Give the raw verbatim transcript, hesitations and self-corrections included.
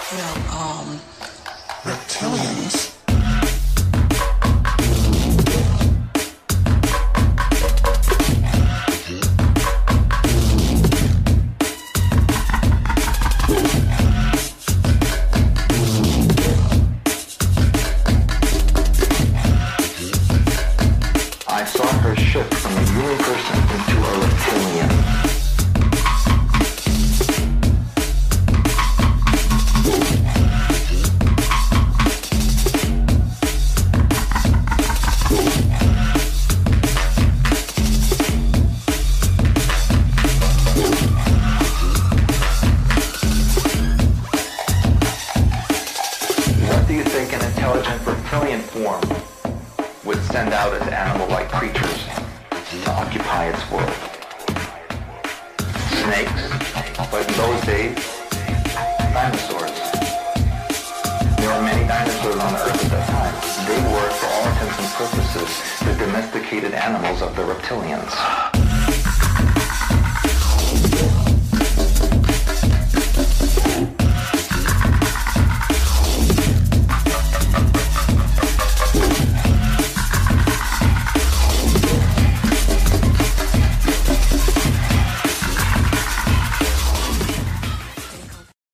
Well, um, reptilians. I saw her shift from a human person into a reptilian. What do you think an intelligent reptilian form would send out as animal-like creatures to occupy its world? Snakes, but in those days, dinosaurs. There were many dinosaurs on the earth at that time. They were, for all intents and purposes, the domesticated animals of the reptilians.